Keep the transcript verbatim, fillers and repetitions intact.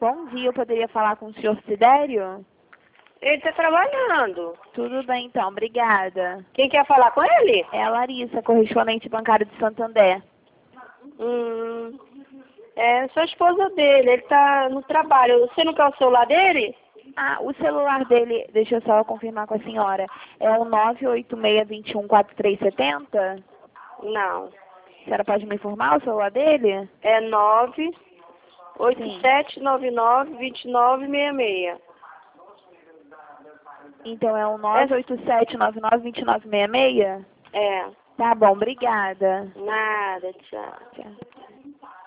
Bom dia, eu poderia falar com o senhor Sidério? Ele está trabalhando. Tudo bem, então, obrigada. Quem quer falar com ele? É a Larissa, correspondente bancária de Santander. Hum, é, sou a esposa dele, ele está no trabalho. Você não quer o celular dele? Ah, o celular dele, deixa eu só confirmar com a senhora, é o nove oito seis, dois um, quatro três sete zero? Não. A senhora pode me informar o celular dele? É nove oito sete nove nove, dois nove seis seis. Então é o nove oito sete nove nove, dois nove seis seis? É. Tá bom, obrigada. Nada, tchau. Tchau.